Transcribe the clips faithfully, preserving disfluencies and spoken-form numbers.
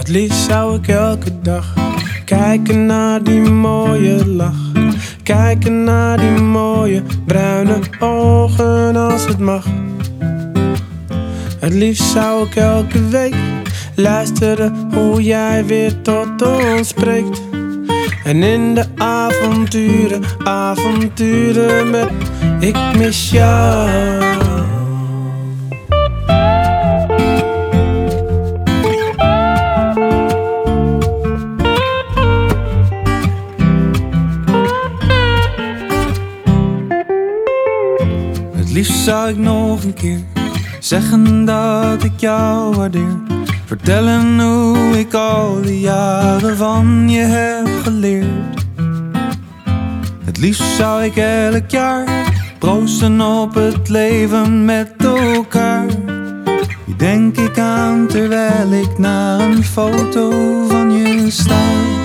liefst zou ik elke dag kijken naar die mooie lach. Kijken naar die mooie bruine ogen als het mag. Het liefst zou ik elke week luisteren hoe jij weer tot ons spreekt. En in de avonturen, avonturen met ik mis jou. Het liefst zou ik nog een keer zeggen dat ik jou waardeer. Vertellen hoe ik al die jaren van je heb geleerd. Het liefst zou ik elk jaar proosten op het leven met elkaar. Wie denk ik aan terwijl ik naar een foto van je sta?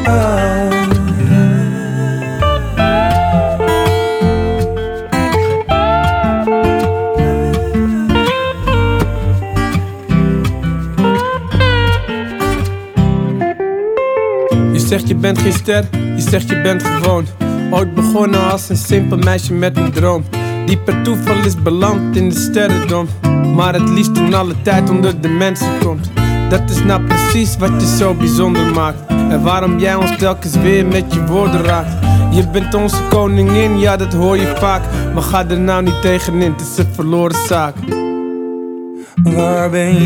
Je zegt je bent geen ster, je zegt je bent gewoon. Ooit begonnen als een simpel meisje met een droom, die per toeval is beland in de sterrendom. Maar het liefst in alle tijd onder de mensen komt. Dat is nou precies wat je zo bijzonder maakt. En waarom jij ons telkens weer met je woorden raakt. Je bent onze koningin, ja dat hoor je vaak. Maar ga er nou niet tegenin, het is een verloren zaak. Waar ben je?